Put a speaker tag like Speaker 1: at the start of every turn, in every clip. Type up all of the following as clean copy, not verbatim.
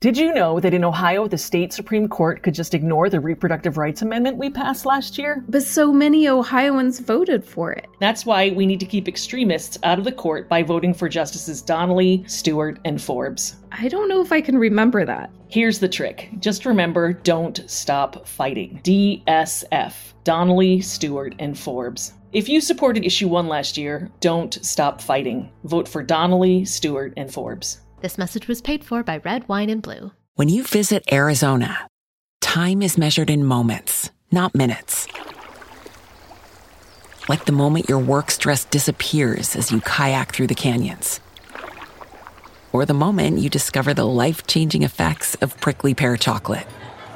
Speaker 1: Did you know that in Ohio, the state Supreme Court could just ignore the reproductive rights amendment we passed last year?
Speaker 2: But so many Ohioans voted for it.
Speaker 1: That's why we need to keep extremists out of the court by voting for Justices Donnelly, Stewart, and Forbes.
Speaker 2: I don't know if I can remember that.
Speaker 1: Here's the trick. Just remember, don't stop fighting. DSF. Donnelly, Stewart, and Forbes. If you supported Issue 1 last year, don't stop fighting. Vote for Donnelly, Stewart, and Forbes.
Speaker 3: This message was paid for by Red Wine and Blue.
Speaker 4: When you visit Arizona, time is measured in moments, not minutes. Like the moment your work stress disappears as you kayak through the canyons. Or the moment you discover the life-changing effects of prickly pear chocolate.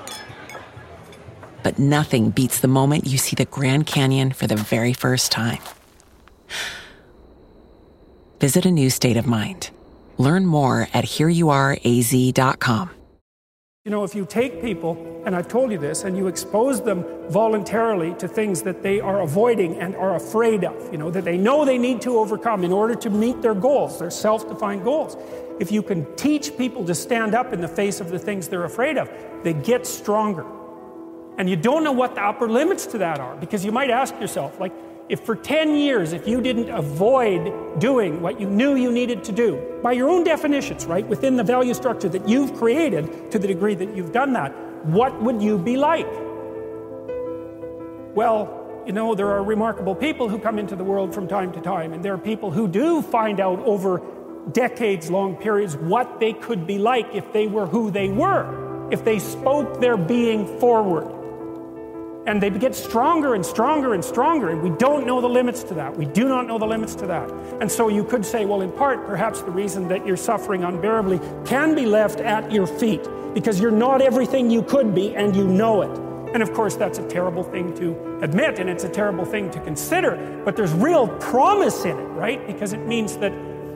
Speaker 4: But nothing beats the moment you see the Grand Canyon for the very first time. Visit a new state of mind. Learn more at hereyouareaz.com.
Speaker 5: You know, if you take people, and I've told you this, and you expose them voluntarily to things that they are avoiding and are afraid of, that they know they need to overcome in order to meet their goals, their self-defined goals. If you can teach people to stand up in the face of the things they're afraid of, they get stronger. And you don't know what the upper limits to that are, because you might ask yourself, if for 10 years, if you didn't avoid doing what you knew you needed to do, by your own definitions, right, within the value structure that you've created to the degree that you've done that, what would you be like? Well, there are remarkable people who come into the world from time to time, and there are people who do find out over decades-long periods what they could be like if they were who they were, if they spoke their being forward. And they get stronger and stronger and stronger, and we don't know the limits to that. We do not know the limits to that. And so you could say, well, in part, perhaps the reason that you're suffering unbearably can be left at your feet, because you're not everything you could be, and you know it. And of course, that's a terrible thing to admit, and it's a terrible thing to consider, but there's real promise in it, right? Because it means that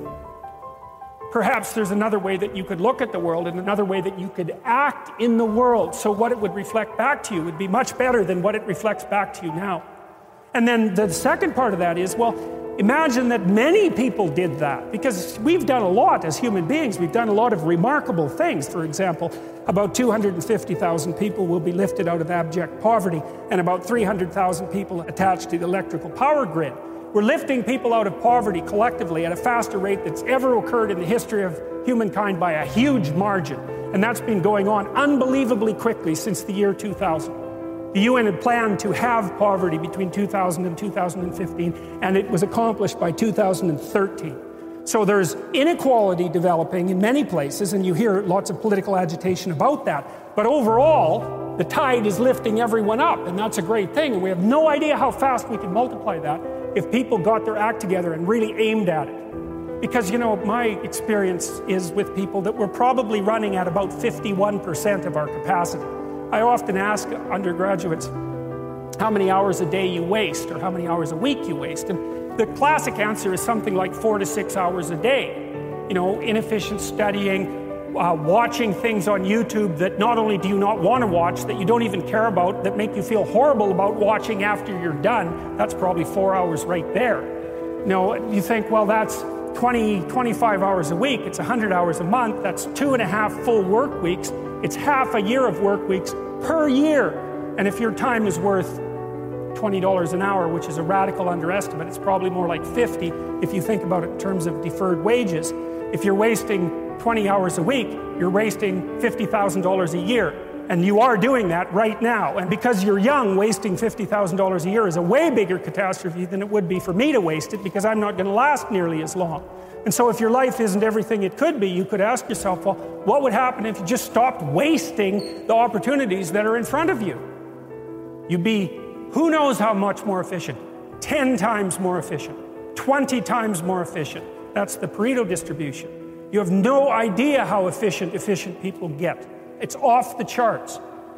Speaker 5: perhaps there's another way that you could look at the world and another way that you could act in the world. So what it would reflect back to you would be much better than what it reflects back to you now. And then the second part of that is, well, imagine that many people did that, because we've done a lot as human beings. We've done a lot of remarkable things. For example, about 250,000 people will be lifted out of abject poverty, and about 300,000 people attached to the electrical power grid. We're lifting people out of poverty collectively at a faster rate that's ever occurred in the history of humankind by a huge margin. And that's been going on unbelievably quickly since the year 2000. The UN had planned to have poverty between 2000 and 2015, and it was accomplished by 2013. So there's inequality developing in many places, and you hear lots of political agitation about that. But overall, the tide is lifting everyone up, and that's a great thing. And we have no idea how fast we can multiply that if people got their act together and really aimed at it. Because, my experience is with people that we're probably running at about 51% of our capacity. I often ask undergraduates how many hours a day you waste or how many hours a week you waste. And the classic answer is something like 4 to 6 hours a day. Inefficient studying, watching things on YouTube that not only do you not want to watch, that you don't even care about, that make you feel horrible about watching after you're done. That's probably 4 hours right there. You think, well, that's 25 hours a week. It's 100 hours a month. That's 2.5 full work weeks. It's half a year of work weeks per year. And if your time is worth $20 an hour, which is a radical underestimate, it's probably more like 50 if you think about it in terms of deferred wages. If you're wasting 20 hours a week, you're wasting $50,000 a year. And you are doing that right now. And because you're young, wasting $50,000 a year is a way bigger catastrophe than it would be for me to waste it, because I'm not going to last nearly as long. And so if your life isn't everything it could be, you could ask yourself, well, what would happen if you just stopped wasting the opportunities that are in front of you? You'd be, who knows how much more efficient? 10 times more efficient, 20 times more efficient. That's the Pareto distribution. You have no idea how efficient people get. It's off the charts.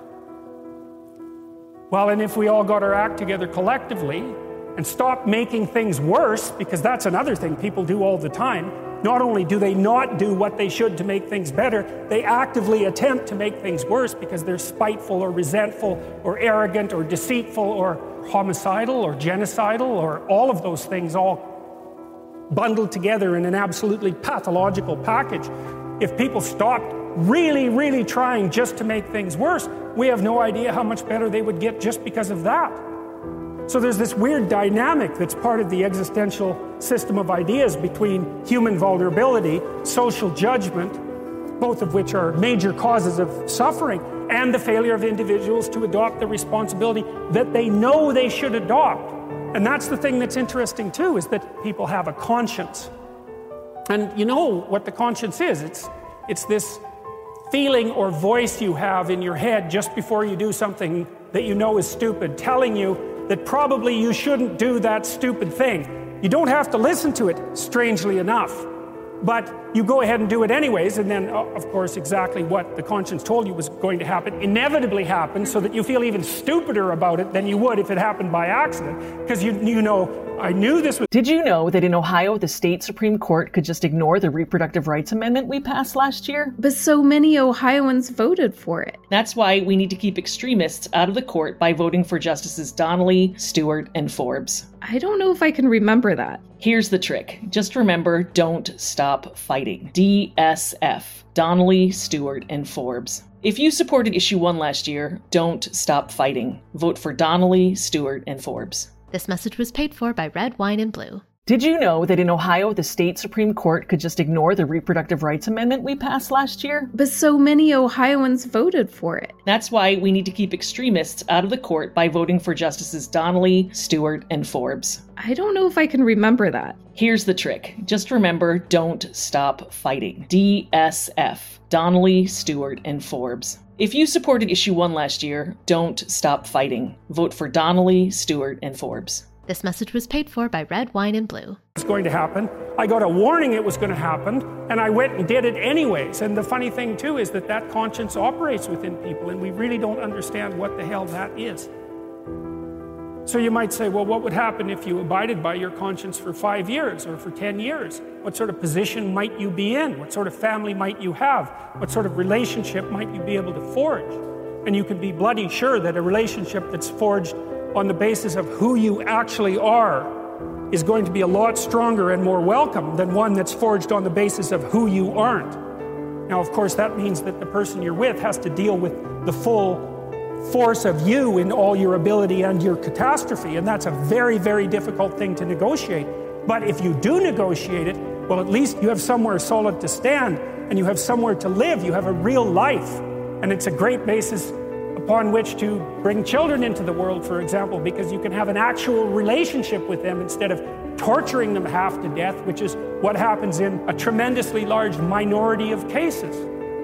Speaker 5: Well, and if we all got our act together collectively and stopped making things worse, because that's another thing people do all the time. Not only do they not do what they should to make things better, they actively attempt to make things worse because they're spiteful or resentful or arrogant or deceitful or homicidal or genocidal or all of those things all bundled together in an absolutely pathological package. If people stopped really, really trying just to make things worse, we have no idea how much better they would get just because of that. So there's this weird dynamic that's part of the existential system of ideas between human vulnerability, social judgment, both of which are major causes of suffering, and the failure of individuals to adopt the responsibility that they know they should adopt. And that's the thing that's interesting too, is that people have a conscience. And you know what the conscience is. It's this feeling or voice you have in your head just before you do something that you know is stupid, telling you that probably you shouldn't do that stupid thing. You don't have to listen to it, strangely enough. But you go ahead and do it anyways, and then, of course, exactly what the conscience told you was going to happen inevitably happens, so that you feel even stupider about it than you would if it happened by accident. Because you know, I knew this was...
Speaker 1: Did you know that in Ohio, the state Supreme Court could just ignore the reproductive rights amendment we passed last year?
Speaker 2: But so many Ohioans voted for it.
Speaker 1: That's why we need to keep extremists out of the court by voting for Justices Donnelly, Stewart, and Forbes.
Speaker 2: I don't know if I can remember that.
Speaker 1: Here's the trick. Just remember, don't stop fighting. DSF. Donnelly, Stewart, and Forbes. If you supported Issue 1 last year, don't stop fighting. Vote for Donnelly, Stewart, and Forbes.
Speaker 3: This message was paid for by Red Wine and Blue.
Speaker 1: Did you know that in Ohio, the state Supreme Court could just ignore the reproductive rights amendment we passed last year?
Speaker 2: But so many Ohioans voted for it.
Speaker 1: That's why we need to keep extremists out of the court by voting for Justices Donnelly, Stewart, and Forbes.
Speaker 2: I don't know if I can remember that.
Speaker 1: Here's the trick. Just remember, don't stop fighting. DSF. Donnelly, Stewart, and Forbes. If you supported Issue 1 last year, don't stop fighting. Vote for Donnelly, Stewart, and Forbes.
Speaker 3: This message was paid for by Red Wine and Blue.
Speaker 5: It's going to happen. I got a warning it was going to happen, and I went and did it anyways. And the funny thing, too, is that conscience operates within people, and we really don't understand what the hell that is. So you might say, well, what would happen if you abided by your conscience for 5 years or for 10 years? What sort of position might you be in? What sort of family might you have? What sort of relationship might you be able to forge? And you can be bloody sure that a relationship that's forged on the basis of who you actually are is going to be a lot stronger and more welcome than one that's forged on the basis of who you aren't. Now, of course, that means that the person you're with has to deal with the full force of you in all your ability and your catastrophe, and that's a very, very difficult thing to negotiate. But if you do negotiate it, well, at least you have somewhere solid to stand, and you have somewhere to live. You have a real life, and it's a great basis upon which to bring children into the world, for example, because you can have an actual relationship with them instead of torturing them half to death, which is what happens in a tremendously large minority of cases.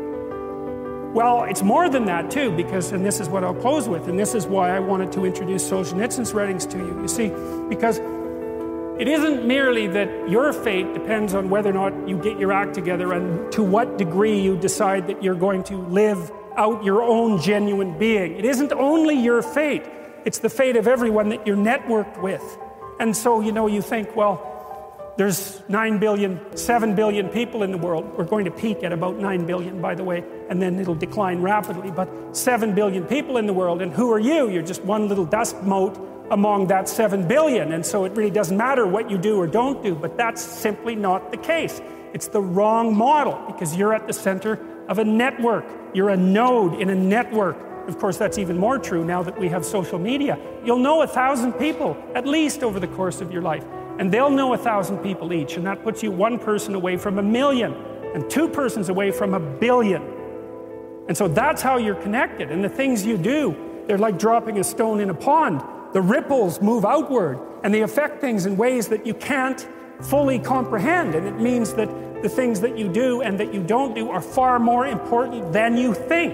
Speaker 5: Well, it's more than that too, because, and this is what I'll close with, and this is why I wanted to introduce Solzhenitsyn's writings to you. You see, because it isn't merely that your fate depends on whether or not you get your act together and to what degree you decide that you're going to live out your own genuine being. It isn't only your fate, it's the fate of everyone that you're networked with. And so, you think, well, there's 9 billion, 7 billion people in the world. We're going to peak at about 9 billion, by the way, and then it'll decline rapidly. But 7 billion people in the world, and who are you? You're just one little dust mote among that 7 billion. And so it really doesn't matter what you do or don't do, but that's simply not the case. It's the wrong model, because you're at the center of a network. You're a node in a network. Of course, that's even more true now that we have social media. You'll know 1,000 people, at least over the course of your life. And they'll know 1,000 people each. And that puts you one person away from 1 million, and 2 persons away from 1 billion. And so that's how you're connected. And the things you do, they're like dropping a stone in a pond. The ripples move outward, and they affect things in ways that you can't fully comprehend. And it means that the things that you do and that you don't do are far more important than you think.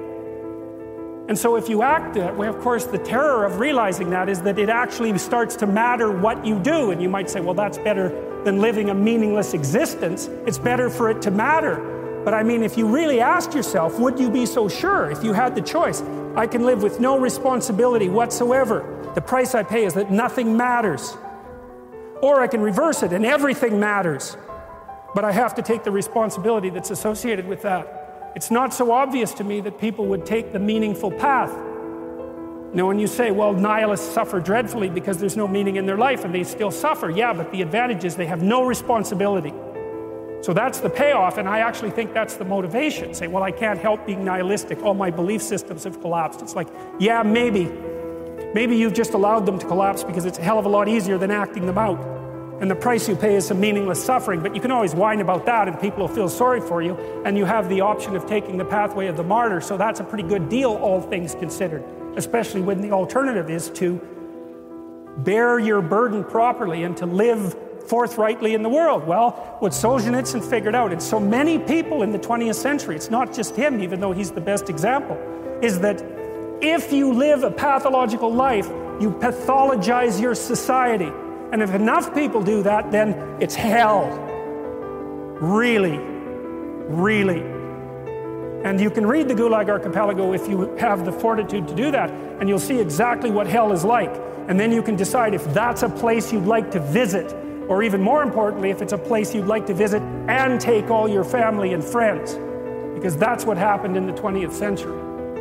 Speaker 5: And so if you act that way, of course, the terror of realizing that is that it actually starts to matter what you do. And you might say, well, that's better than living a meaningless existence. It's better for it to matter. But I mean, if you really asked yourself, would you be so sure if you had the choice? I can live with no responsibility whatsoever. The price I pay is that nothing matters. Or I can reverse it and everything matters. But I have to take the responsibility that's associated with that. It's not so obvious to me that people would take the meaningful path. Now, when you say, well, nihilists suffer dreadfully because there's no meaning in their life and they still suffer, yeah, but the advantage is they have no responsibility. So that's the payoff, and I actually think that's the motivation. Say, well, I can't help being nihilistic. All my belief systems have collapsed. It's like, yeah, maybe. Maybe you've just allowed them to collapse because it's a hell of a lot easier than acting them out. And the price you pay is some meaningless suffering, but you can always whine about that and people will feel sorry for you, and you have the option of taking the pathway of the martyr, so that's a pretty good deal, all things considered, especially when the alternative is to bear your burden properly and to live forthrightly in the world. Well, what Solzhenitsyn figured out, and so many people in the 20th century, it's not just him, even though he's the best example, is that if you live a pathological life, you pathologize your society. And if enough people do that, then it's hell. Really, really. And you can read the Gulag Archipelago if you have the fortitude to do that, and you'll see exactly what hell is like. And then you can decide if that's a place you'd like to visit, or even more importantly, if it's a place you'd like to visit and take all your family and friends. Because that's what happened in the 20th century.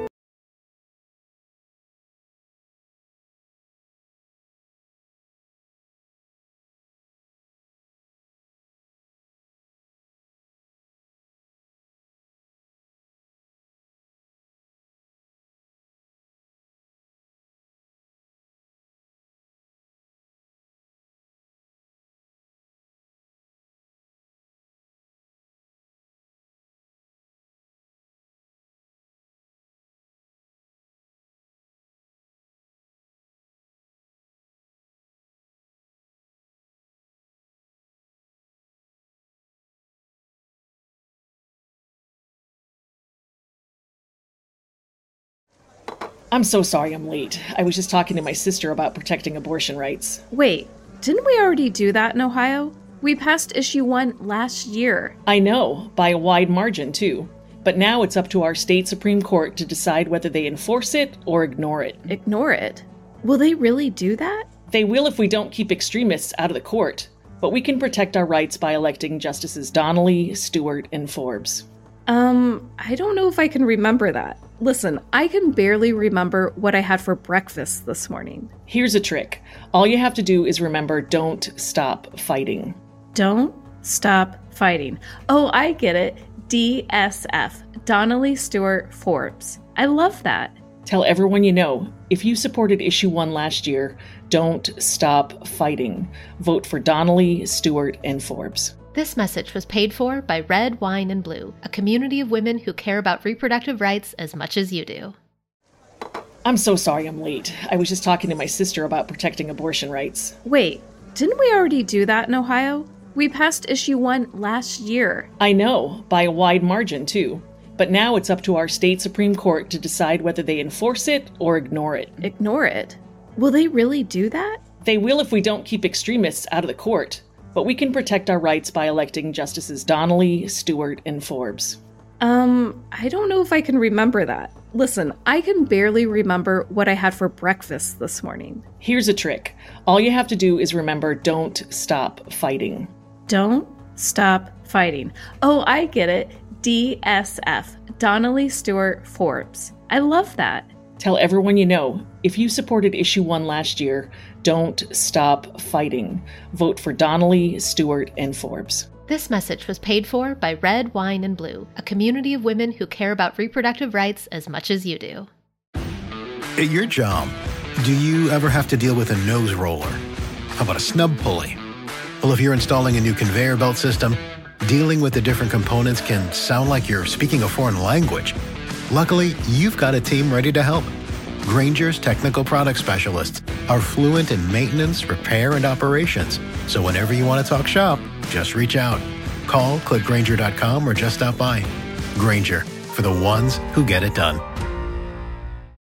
Speaker 1: I'm so sorry I'm late. I was just talking to my sister about protecting abortion rights.
Speaker 2: Wait, didn't we already do that in Ohio? We passed issue 1 last year.
Speaker 1: I know, by a wide margin, too. But now it's up to our state Supreme Court to decide whether they enforce it or ignore it.
Speaker 2: Ignore it? Will they really do that?
Speaker 1: They will if we don't keep extremists out of the court. But we can protect our rights by electing Justices Donnelly, Stewart, and Forbes.
Speaker 2: I don't know if I can remember that. Listen, I can barely remember what I had for breakfast this morning.
Speaker 1: Here's a trick. All you have to do is remember, don't stop fighting.
Speaker 2: Don't stop fighting. Oh, I get it. DSF. Donnelly, Stewart, Forbes. I love that.
Speaker 1: Tell everyone you know, if you supported issue 1 last year, don't stop fighting. Vote for Donnelly, Stewart, and Forbes.
Speaker 3: This message was paid for by Red, Wine, and Blue, a community of women who care about reproductive rights as much as you do.
Speaker 1: I'm so sorry I'm late. I was just talking to my sister about protecting abortion rights.
Speaker 2: Wait, didn't we already do that in Ohio? We passed issue 1 last year.
Speaker 1: I know, by a wide margin, too. But now it's up to our state Supreme Court to decide whether they enforce it or ignore it.
Speaker 2: Ignore it? Will they really do that?
Speaker 1: They will if we don't keep extremists out of the court. But we can protect our rights by electing Justices Donnelly, Stewart, and Forbes.
Speaker 2: I don't know if I can remember that. Listen, I can barely remember what I had for breakfast this morning.
Speaker 1: Here's a trick. All you have to do is remember, don't stop fighting.
Speaker 2: Don't stop fighting. Oh, I get it. DSF. Donnelly, Stewart, Forbes. I love that.
Speaker 1: Tell everyone you know, if you supported issue 1 last year, don't stop fighting. Vote for Donnelly, Stewart, and Forbes.
Speaker 3: This message was paid for by Red, Wine, and Blue, a community of women who care about reproductive rights as much as you do.
Speaker 6: At your job, do you ever have to deal with a nose roller? How about a snub pulley? Well, if you're installing a new conveyor belt system, dealing with the different components can sound like you're speaking a foreign language. Luckily, you've got a team ready to help. Grainger's technical product specialists are fluent in maintenance, repair, and operations. So whenever you want to talk shop, just reach out. Call, click Grainger.com, or just stop by. Grainger, for the ones who get it done.